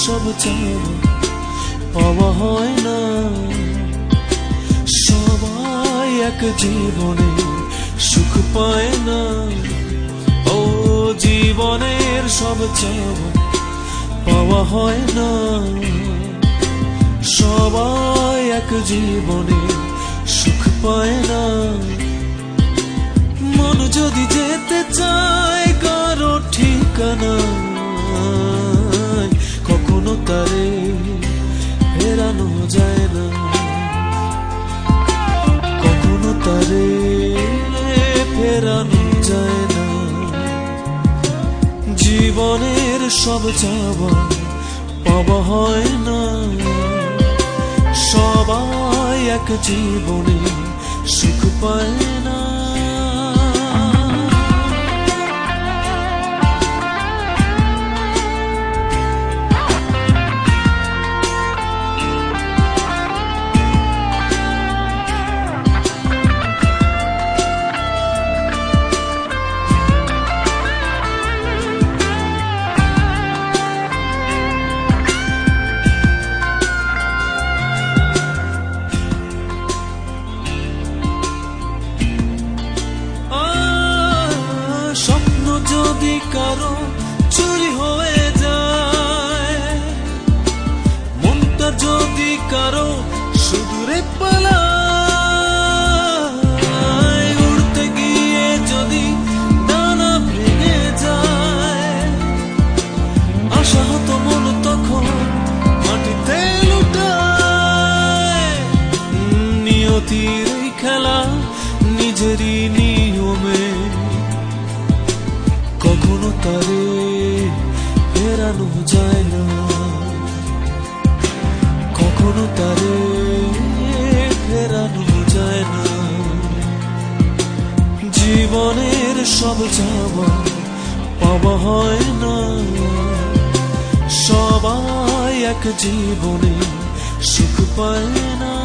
সব চাওয়া পাওয়া হয় না। সবাই এক জীবনে সুখ পায় না। ও জীবনের সব চাওয়া পাওয়া হয় না। সবাই এক জীবনে সুখ পায় না। মন যদি যেতে চায় কারো ঠিকানা, কখনো তারে ফেরানো যায় না। কখনো তারে ফেরানো যায় না। জীবনের সব চাওয়া পাওয়া হয় না। সবাই এক জীবনে সুখ পায় না। যদি কারো চুরি হয়ে যায়, মনটা যদি কারো সুদূরে পালায়, উড়তে গিয়ে যদি ডানা ভেঙে যায়, আশাহত মন তখন মাটিতে লুটায়। নিয়তির এই খেলা নিজেরই নিয়মে, কখনো তারে ফেরানো যায় না। কখনো তারে ফেরানো যায় না। জীবনের সব চাওয়া পাওয়া হয় না। সবাই এক জীবনে সুখ পায় না।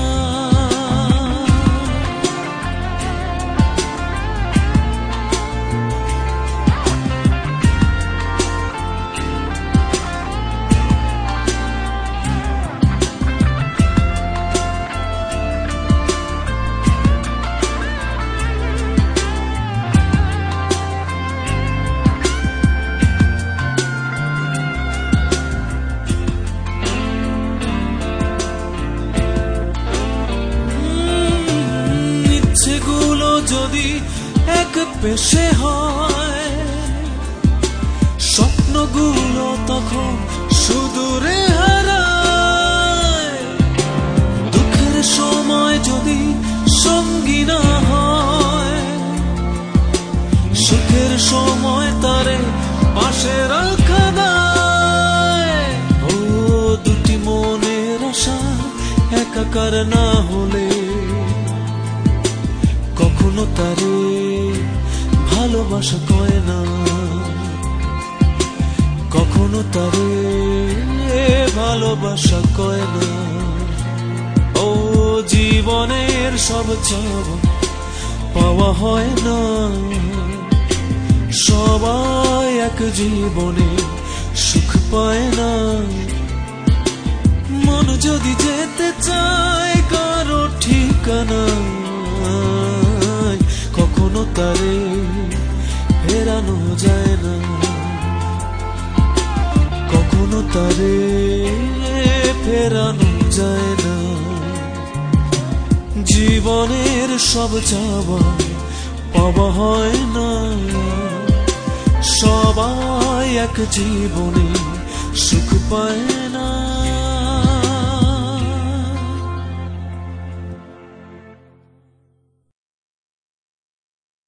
যদি এক পেশে হয়, স্বপ্নগুলো তখন সুদূরে হারায়। দুঃখের সময় যদি সঙ্গী না হয়, সুখের সময় তারে পাশে রাখা দেয়। ও দুটি মনের আশা একাকার না হলে, কখনো তারে ভালোবাসা কয় না। কখনো তারে ভালোবাসা কয় না। ও জীবনের সব চাওয়া পাওয়া হয় না। সবাই এক জীবনে সুখ পায় না। মন যদি যেতে চায় কারো ঠিকানা, কখনো তারে ফেরানো যায় না। কখনো তারে ফেরানো যায় না। জীবনের সব চাওয়া পাওয়া হয় না। সবাই এক জীবনে সুখ পায় না।